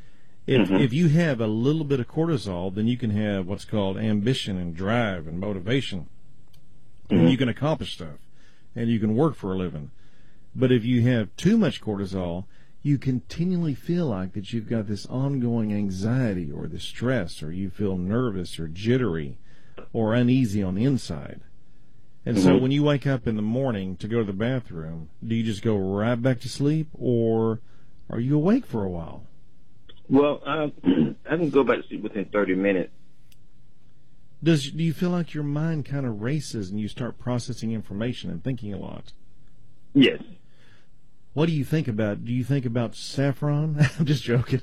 If you have a little bit of cortisol, then you can have what's called ambition and drive and motivation. And you can accomplish stuff, and you can work for a living. But if you have too much cortisol, you continually feel like that you've got this ongoing anxiety or this stress, or you feel nervous or jittery or uneasy on the inside. And so when you wake up in the morning to go to the bathroom, do you just go right back to sleep, or are you awake for a while? Well, I can go back to sleep within 30 minutes. Do you feel like your mind kind of races and you start processing information and thinking a lot? Yes. What do you think about? Do you think about saffron? I'm just joking.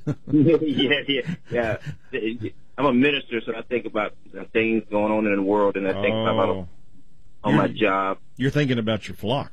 Yeah. I'm a minister, so I think about things going on in the world, and I think about on my job. You're thinking about your flock.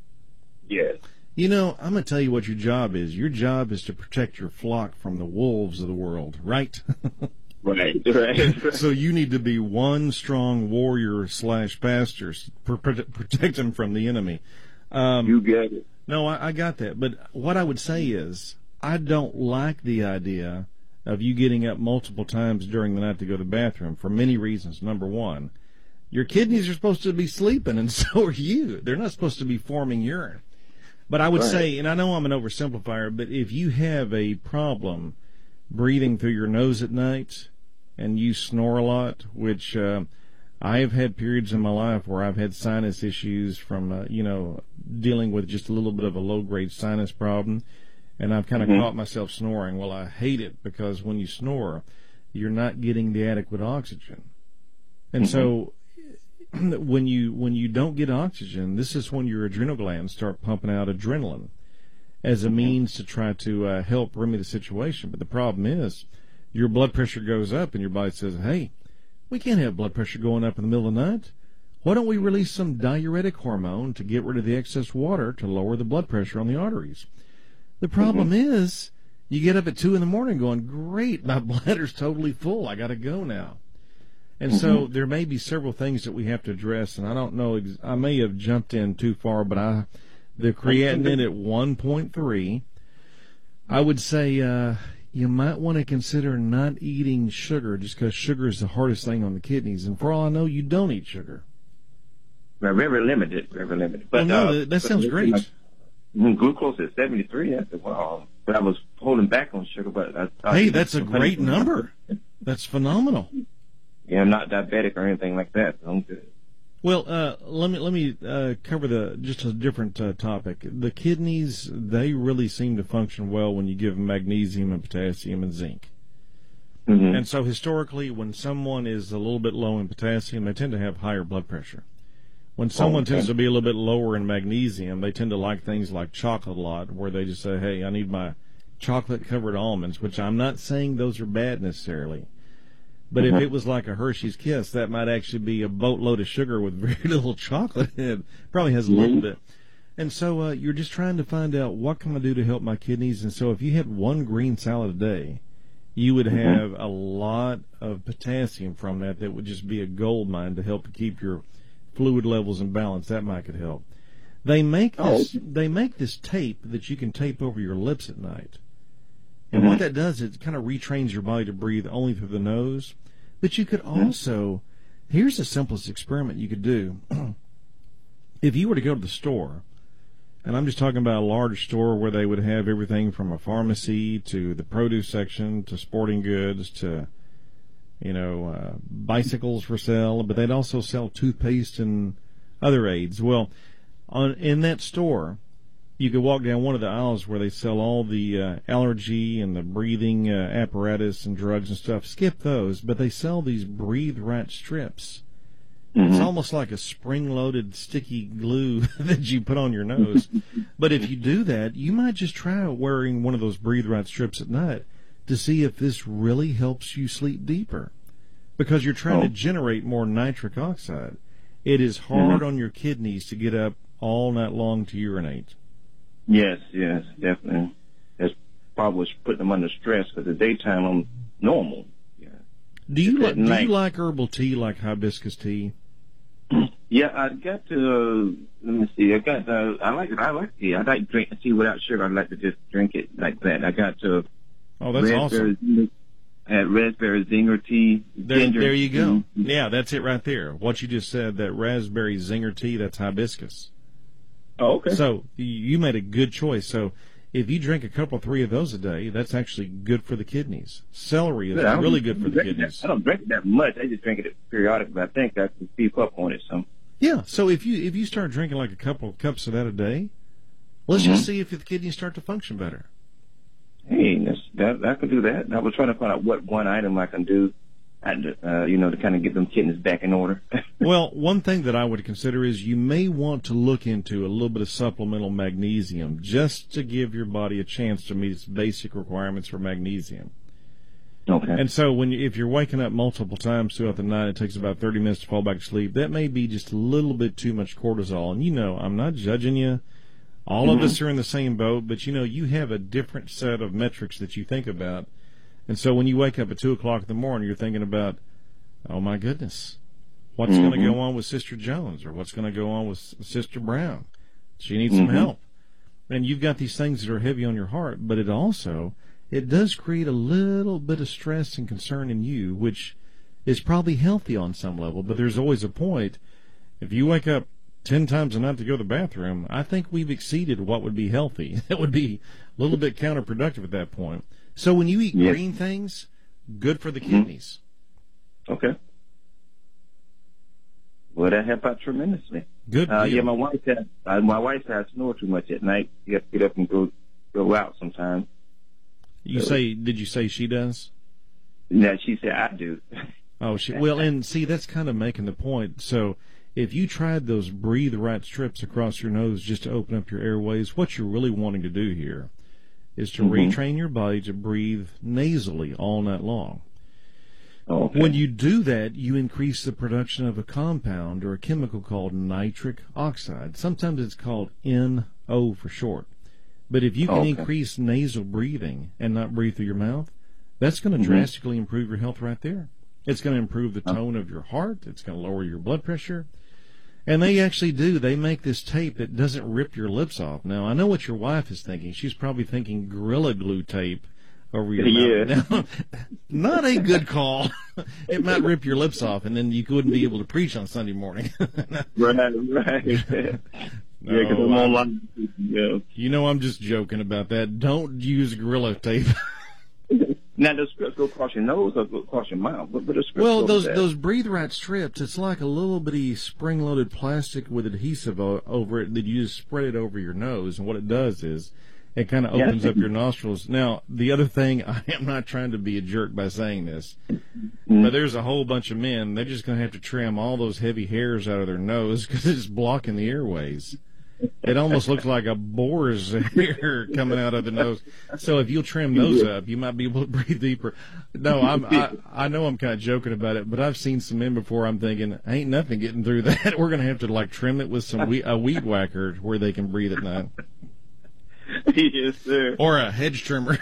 Yes. You know, I'm going to tell you what your job is. Your job is to protect your flock from the wolves of the world, right? Right. So you need to be one strong warrior / pastor, protect them from the enemy. You get it. No, I got that. But what I would say is, I don't like the idea of you getting up multiple times during the night to go to the bathroom for many reasons. Number one, your kidneys are supposed to be sleeping, and so are you. They're not supposed to be forming urine. But I would say, and I know I'm an oversimplifier, but if you have a problem breathing through your nose at night and you snore a lot, which I have had periods in my life where I've had sinus issues from, dealing with just a little bit of a low-grade sinus problem, and I've kind of caught myself snoring. Well, I hate it because when you snore, you're not getting the adequate oxygen. And so when you don't get oxygen, this is when your adrenal glands start pumping out adrenaline as a means to try to help remedy the situation. But the problem is your blood pressure goes up and your body says, hey, we can't have blood pressure going up in the middle of the night. Why don't we release some diuretic hormone to get rid of the excess water to lower the blood pressure on the arteries? The problem is you get up at 2 in the morning going, great, my bladder's totally full. I got to go now. And so there may be several things that we have to address, and I don't know, I may have jumped in too far, but the creatinine at 1.3, I would say you might want to consider not eating sugar just because sugar is the hardest thing on the kidneys. And for all I know, you don't eat sugar. Well, very limited. Well, But, no, that sounds great. Glucose is 73. I said, wow. But I was holding back on sugar. But hey, that's a great number. That's phenomenal. Yeah, I'm not diabetic or anything like that. So I'm good. Well, let me cover just a different topic. The kidneys, they really seem to function well when you give them magnesium and potassium and zinc. And so historically, when someone is a little bit low in potassium, they tend to have higher blood pressure. When someone tends to be a little bit lower in magnesium, they tend to like things like chocolate a lot, where they just say, hey, I need my chocolate-covered almonds, which I'm not saying those are bad necessarily. But if it was like a Hershey's Kiss, that might actually be a boatload of sugar with very little chocolate in it. Probably has a little bit. And so you're just trying to find out, what can I do to help my kidneys? And so if you had one green salad a day, you would have a lot of potassium from that would just be a gold mine to help keep your fluid levels in balance. That might could help. They make this tape that you can tape over your lips at night. And what that does is it kind of retrains your body to breathe only through the nose. But you could also, here's the simplest experiment you could do. If you were to go to the store, and I'm just talking about a large store where they would have everything from a pharmacy to the produce section to sporting goods to, bicycles for sale, but they'd also sell toothpaste and other aids. Well, in that store, you could walk down one of the aisles where they sell all the allergy and the breathing apparatus and drugs and stuff. Skip those, but they sell these Breathe Right strips. It's almost like a spring-loaded sticky glue that you put on your nose. But if you do that, you might just try wearing one of those Breathe Right strips at night to see if this really helps you sleep deeper, because you're trying to generate more nitric oxide. It is hard on your kidneys to get up all night long to urinate. Yes, definitely. That's probably what's putting them under stress, because the daytime I'm normal. Yeah. Do you like herbal tea, like hibiscus tea? Yeah, I got to. Let me see. I like tea. I like drink tea without sugar. I like to just drink it like that. I got to. Oh, that's awesome. I had raspberry zinger tea. There you go. Yeah, that's it right there. What you just said, that raspberry zinger tea, that's hibiscus. Oh, okay. So you made a good choice. So if you drink a couple, 3 of those a day, that's actually good for the kidneys. Celery is really good for the kidneys. I don't drink it that much. I just drink it periodically. I think I can keep up on it some. Yeah. So if you start drinking like a couple of cups of that a day, let's just see if the kidneys start to function better. Hey, I can do that. I was trying to find out what one item I can do, to kind of get them kidneys back in order. Well, one thing that I would consider is you may want to look into a little bit of supplemental magnesium just to give your body a chance to meet its basic requirements for magnesium. Okay. And so if you're waking up multiple times throughout the night, it takes about 30 minutes to fall back to sleep, that may be just a little bit too much cortisol. And I'm not judging you. All of us are in the same boat, but you have a different set of metrics that you think about. And so when you wake up at 2 o'clock in the morning, you're thinking about, oh my goodness, what's going to go on with Sister Jones, or what's going to go on with Sister Brown? She needs some help. And you've got these things that are heavy on your heart, but it does create a little bit of stress and concern in you, which is probably healthy on some level. But there's always a point. If you wake up 10 times a night to go to the bathroom, I think we've exceeded what would be healthy. It would be a little bit counterproductive at that point. So when you eat green things, good for the kidneys. Okay. Well, that helped out tremendously. Good. Yeah, my wife said I snore too much at night. You have to get up and go out sometime. Did you say she does? No, she said I do. Oh, and see, that's kind of making the point. So if you tried those Breathe Right strips across your nose just to open up your airways, what you're really wanting to do here is to retrain your body to breathe nasally all night long. Okay. When you do that, you increase the production of a compound or a chemical called nitric oxide. Sometimes it's called NO for short. But if you can increase nasal breathing and not breathe through your mouth, that's going to drastically improve your health right there. It's going to improve the tone of your heart. It's going to lower your blood pressure. And they actually do. They make this tape that doesn't rip your lips off. Now, I know what your wife is thinking. She's probably thinking Gorilla Glue tape over your mouth. Now, not a good call. It might rip your lips off, and then you wouldn't be able to preach on Sunday morning. Right. No, because I'm online. I'm just joking about that. Don't use Gorilla tape. Now, the strips go across your nose or go across your mouth? But the strips those Breathe Right strips, it's like a little bitty spring-loaded plastic with adhesive over it that you just spread it over your nose. And what it does is it kind of opens up your nostrils. Now, the other thing, I am not trying to be a jerk by saying this, but there's a whole bunch of men, they're just going to have to trim all those heavy hairs out of their nose because it's blocking the airways. It almost looks like a boar's hair coming out of the nose. So if you'll trim those up, you might be able to breathe deeper. No, I know I'm kind of joking about it, but I've seen some men before. I'm thinking, ain't nothing getting through that. We're going to have to like trim it with a weed whacker where they can breathe at night. Yes, sir. Or a hedge trimmer.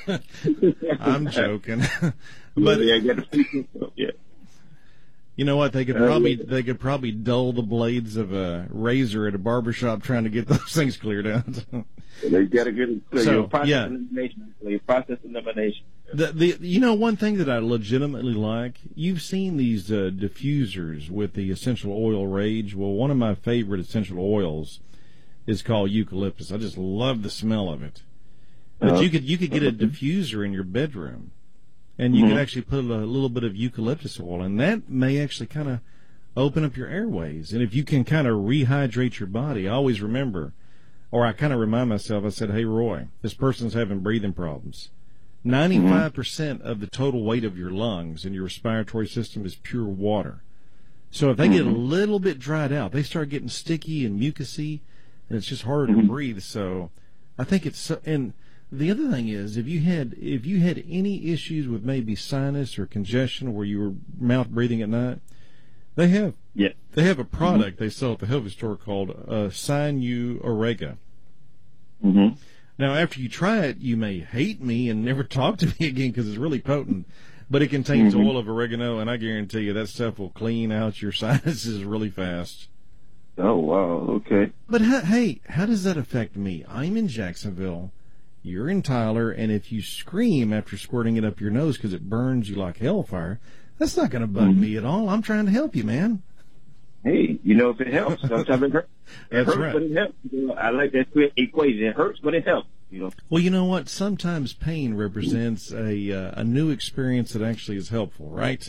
I'm joking. But yeah. You know what? They could probably dull the blades of a razor at a barbershop trying to get those things cleared out. They got to get it clear. So, process elimination. One thing that I legitimately like, you've seen these diffusers with the essential oil Rage. Well, one of my favorite essential oils is called eucalyptus. I just love the smell of it. But you could get a diffuser in your bedroom, and you could actually put a little bit of eucalyptus oil, and that may actually kind of open up your airways. And if you can kind of rehydrate your body, I always remember, or I kind of remind myself, I said, hey, Roy, this person's having breathing problems. 95% of the total weight of your lungs and your respiratory system is pure water. So if they get a little bit dried out, they start getting sticky and mucousy, and it's just harder to breathe. So I think it's and the other thing is, if you had any issues with maybe sinus or congestion where you were mouth breathing at night, they have a product they sell at the health store called Sinu Orega. Now, after you try it, you may hate me and never talk to me again because it's really potent. But it contains oil of oregano, and I guarantee you that stuff will clean out your sinuses really fast. Oh, wow. Okay. But how does that affect me? I'm in Jacksonville. You're in Tyler, and if you scream after squirting it up your nose because it burns you like hellfire, that's not going to bug me at all. I'm trying to help you, man. Hey, if it helps, sometimes it hurts. That's hurts, right. But it helps. I like that equation. It hurts, but it helps. Well, you know what? Sometimes pain represents a new experience that actually is helpful, right?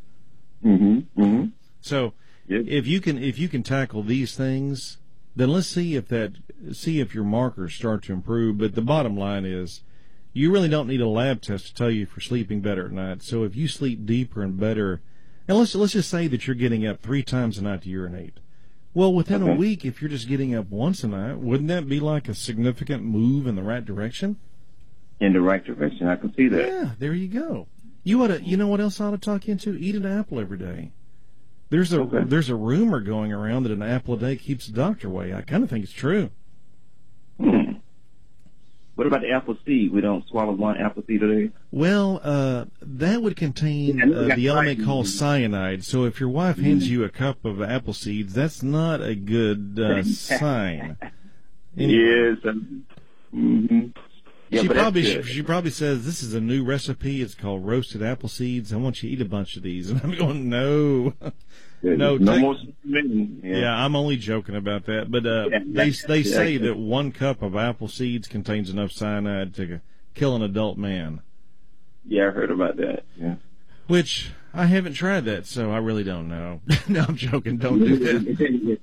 So, if you can tackle these things, then let's see if your markers start to improve. But the bottom line is, you really don't need a lab test to tell you if you're sleeping better at night. So if you sleep deeper and better, and let's just say that you're getting up 3 times a night to urinate. Well, within a week, if you're just getting up once a night, wouldn't that be like a significant move in the right direction? In the right direction, I can see that. Yeah, there you go. You know what else I ought to talk into? Eat an apple every day. There's a rumor going around that an apple a day keeps the doctor away. I kind of think it's true. What about the apple seed? We don't swallow one apple seed a day? Well, that would contain the element called cyanide. So if your wife hands you a cup of apple seeds, that's not a good sign. Anyway. Yes. Yeah, she probably says, this is a new recipe. It's called roasted apple seeds. I want you to eat a bunch of these. And I'm going, no. No more. Yeah, I'm only joking about that. But they say that 1 cup of apple seeds contains enough cyanide to kill an adult man. Yeah, I heard about that. Yeah. Which I haven't tried that, so I really don't know. No, I'm joking. Don't do that.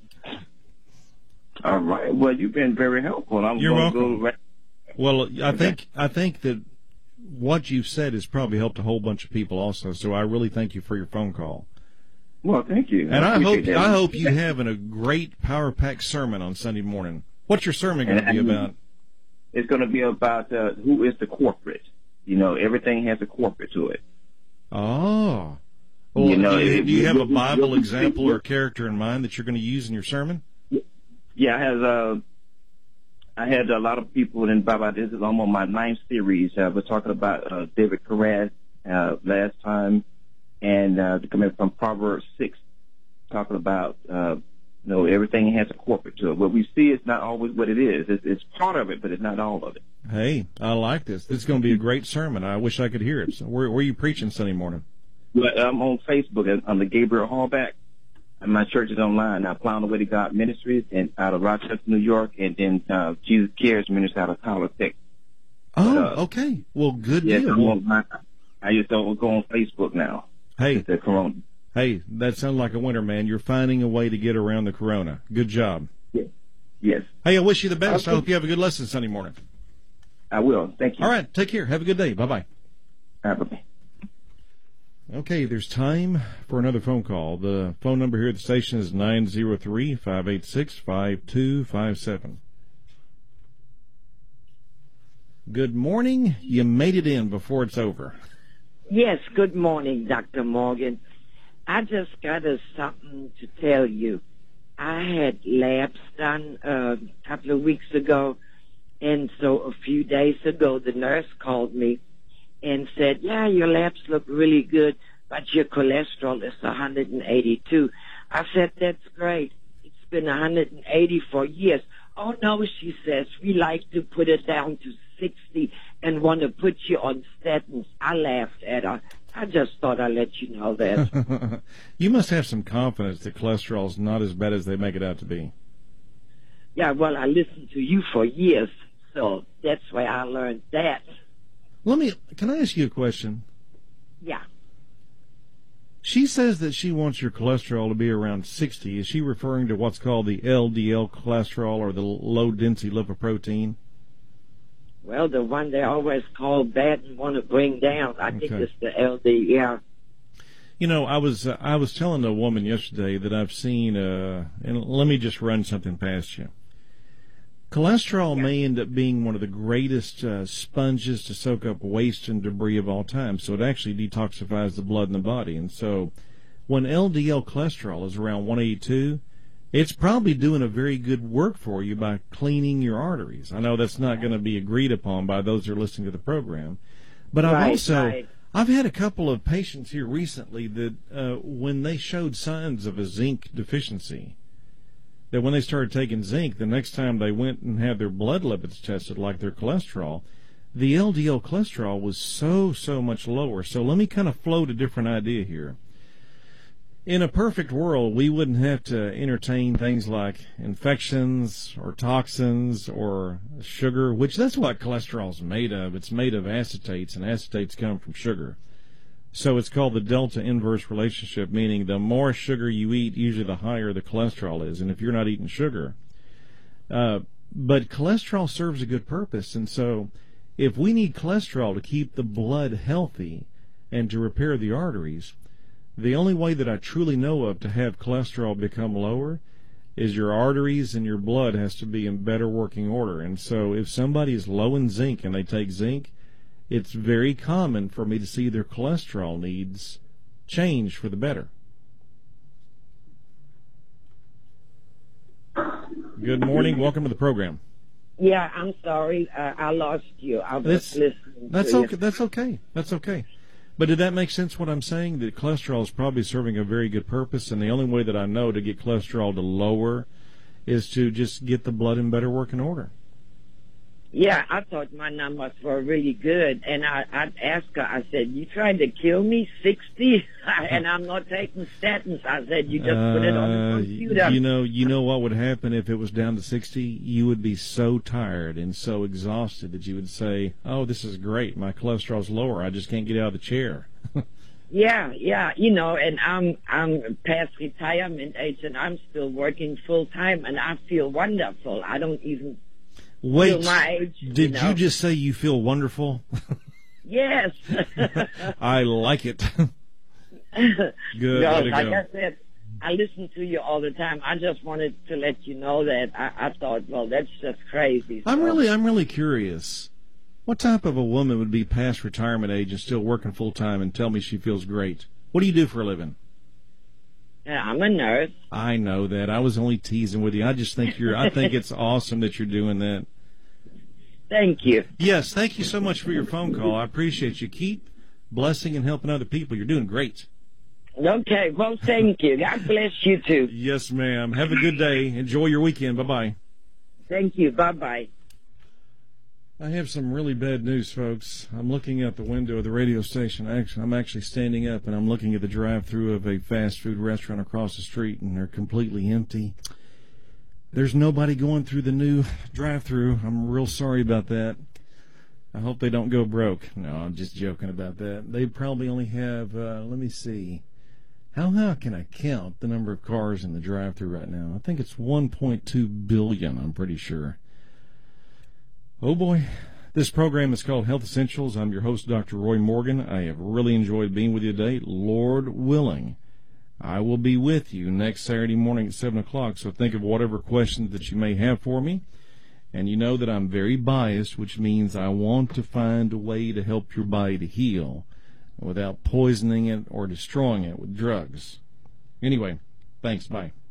All right. Well, you've been very helpful. You're welcome. Well, I think that what you've said has probably helped a whole bunch of people also. So I really thank you for your phone call. Well, thank you. And I hope you have a great power-packed sermon on Sunday morning. What's your sermon going to be about? It's going to be about who is the corporate. Everything has a corporate to it. Oh. Well, do you have a Bible example or character in mind that you're going to use in your sermon? Yeah, I had a lot of people in Bible. This is almost my 9th series. We're talking about David Koresh last time. And coming from Proverbs 6, talking about, everything has a corporate to it. What we see is not always what it is. It's part of it, but it's not all of it. Hey, I like this. This is going to be a great sermon. I wish I could hear it. So where are you preaching Sunday morning? Well, I'm on Facebook. I'm the Gabriel Hallback. And my church is online now, Plowing the Way to God Ministries, and out of Rochester, New York, and then Jesus Cares Ministries out of Tyler, Texas. Oh, okay. Well, good deal. I just don't go on Facebook now. Hey, the corona. Hey, that sounds like a winner, man. You're finding a way to get around the corona. Good job. Yes. Hey, I wish you the best. I hope you have a good lesson Sunday morning. I will. Thank you. All right. Take care. Have a good day. Bye-bye. Bye-bye. Okay. Okay, there's time for another phone call. The phone number here at the station is 903-586-5257. Good morning. You made it in before it's over. Yes, good morning, Dr. Morgan. I just got something to tell you. I had labs done a couple of weeks ago, and so a few days ago the nurse called me and said, yeah, your labs look really good, but your cholesterol is 182. I said, that's great. It's been 180 for years. Oh, no, she says, we like to put it down to 60 and want to put you on statins. I laughed at her. I just thought I'd let you know that. You must have some confidence that cholesterol is not as bad as they make it out to be. Yeah, well, I listened to you for years, so that's why I learned that. Can I ask you a question? Yeah. She says that she wants your cholesterol to be around 60. Is she referring to what's called the LDL cholesterol, or the low-density lipoprotein? Well, the one they always call bad and want to bring down. I think it's the LDL. You know, I was telling a woman yesterday that I've seen, and let me just run something past you. Cholesterol may end up being one of the greatest sponges to soak up waste and debris of all time. So it actually detoxifies the blood in the body. And so when LDL cholesterol is around 182, it's probably doing a very good work for you by cleaning your arteries. I know that's not going to be agreed upon by those who are listening to the program. But I've had a couple of patients here recently that when they showed signs of a zinc deficiency, that when they started taking zinc, the next time they went and had their blood lipids tested, like their cholesterol, the LDL cholesterol was so much lower. So let me kind of float a different idea here. In a perfect world, we wouldn't have to entertain things like infections or toxins or sugar, which that's what cholesterol is made of. It's made of acetates, and acetates come from sugar. So it's called the delta inverse relationship, meaning the more sugar you eat, usually the higher the cholesterol is, and if you're not eating sugar. But cholesterol serves a good purpose, and so if we need cholesterol to keep the blood healthy and to repair the arteries, the only way that I truly know of to have cholesterol become lower is your arteries and your blood has to be in better working order. And so if somebody is low in zinc and they take zinc, it's very common for me to see their cholesterol needs change for the better. Good morning. Welcome to the program. Yeah, I'm sorry. I lost you. I was listening That's to okay. you. That's okay. But did that make sense what I'm saying? That cholesterol is probably serving a very good purpose, and the only way that I know to get cholesterol to lower is to just get the blood in better working order. Yeah, I thought my numbers were really good, and I asked her, I said, you trying to kill me, 60? And I'm not taking statins. I said, you just put it on the computer. You know what would happen if it was down to 60? You would be so tired and so exhausted that you would say, oh, this is great. My cholesterol's lower. I just can't get out of the chair. Yeah, and I'm past retirement age, and I'm still working full time, and I feel wonderful. I don't even Wait, my age, did you just say you feel wonderful? Yes. I like it. Good. No, Way to like go. I said, I listen to you all the time. I just wanted to let you know that I thought, well, that's just crazy. I'm really curious. What type of a woman would be past retirement age and still working full time and tell me she feels great? What do you do for a living? I'm a nurse. I know that. I was only teasing with you. I just think I think it's awesome that you're doing that. Thank you. Yes, thank you so much for your phone call. I appreciate you. Keep blessing and helping other people. You're doing great. Okay, well, thank you. God bless you, too. Yes, ma'am. Have a good day. Enjoy your weekend. Bye-bye. Thank you. Bye-bye. I have some really bad news, folks. I'm looking out the window of the radio station. I'm actually standing up, and I'm looking at the drive-thru of a fast food restaurant across the street, and they're completely empty. There's nobody going through the new drive-thru. I'm real sorry about that. I hope they don't go broke. No, I'm just joking about that. They probably only have, let me see. How can I count the number of cars in the drive-thru right now? I think it's 1.2 billion, I'm pretty sure. Oh boy, This program is called Health Essentials. I'm your host, Dr. Roy Morgan. I have really enjoyed being with you today. Lord willing, I will be with you next Saturday morning at 7 o'clock, so think of whatever questions that you may have for me. And you know that I'm very biased, which means I want to find a way to help your body to heal without poisoning it or destroying it with drugs. Anyway, thanks. Bye.